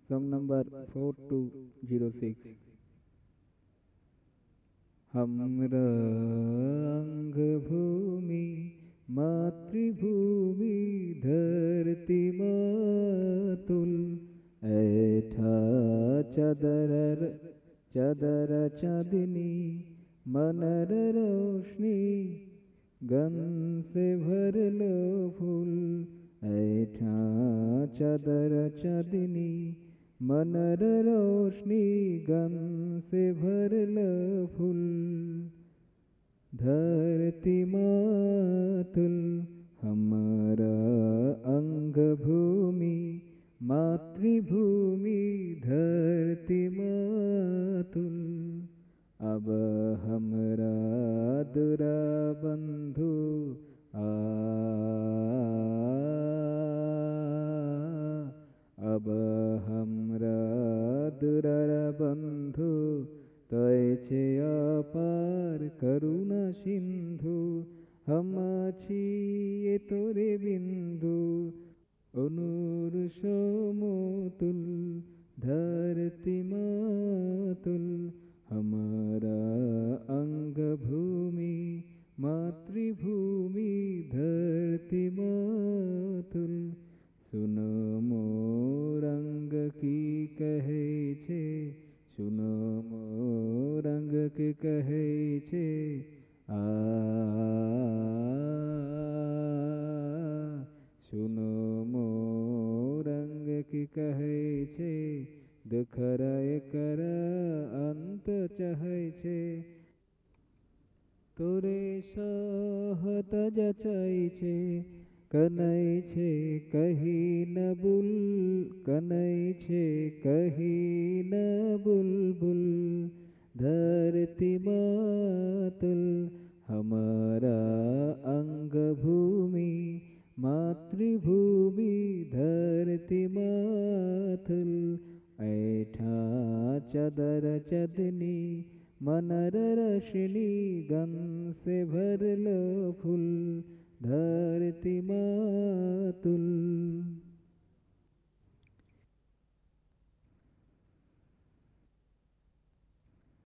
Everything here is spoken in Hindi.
Song number 4206. हमरा अंग भूमि मातृभूमि धरती मातुल ऐठा चदर चांदनी मनर रोशनी गन से भर लो फूल ऐठा चदर चांदनी मनर रोशनी गन से भर लो फूल धरती मातुल हमारा अंग भूमि मातृभूमि धरती मातुल अब हमरा दुरा बंधु अब हमरा दुरार बंधु तय छे अपार करुणा सिंधु हम छिए तोरे बिंदु अनुर समतुल धरती मातुल हमारा अंग भूमि मातृभूमि धरती मातुल सुनो मोर अंग की कहे छे सुनो मोर अंग की कहे छे सुनो मोर अंग की कहे छे दुखरा कर अंत चाहे छे तोरे सहत जचाई छे कनई छे कही न बुल कनई छे कही न बुलबुल धरती मातुल हमारा अंग भूमि मातृभूमि धरती मातुल ऐठा चदर चदनी मनर रशनी गन से भर लो फूल धरती मातुल।